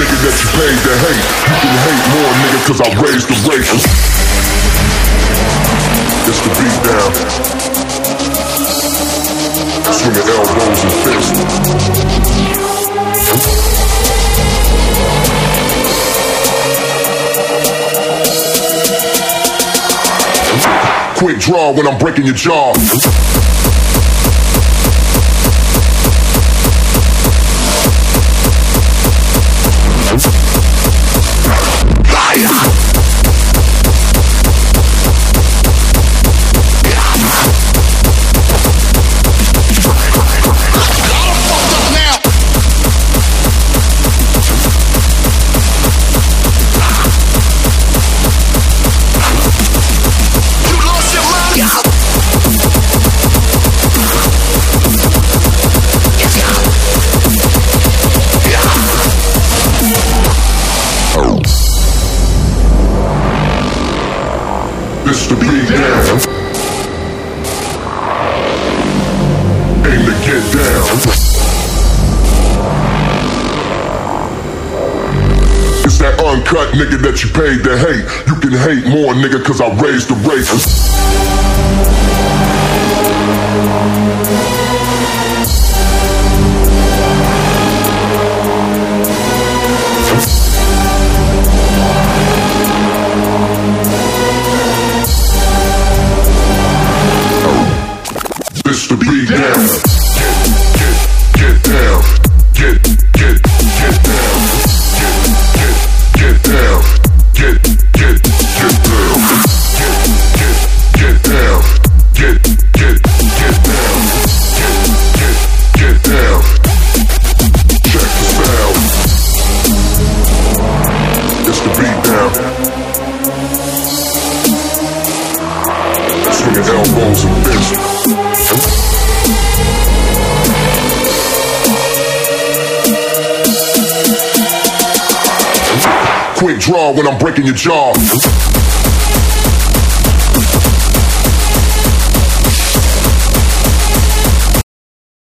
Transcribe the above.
nigga that you paid to hate. You can hate more, nigga, cause I raised the rate. It's the beat down. Swinging elbows and fists. Quick draw when I'm breaking your jaw. It's the beat down. Aim to get down. It's that uncut nigga that you paid to hate. You can hate more, nigga, cause I raised the rate. It's the beat down. Get down. Get down. Get down. Get down. Get down. Get down. Get down. Check the sound. It's the beat down. Swinging elbows and fists. Quick draw when I'm breaking your jaw.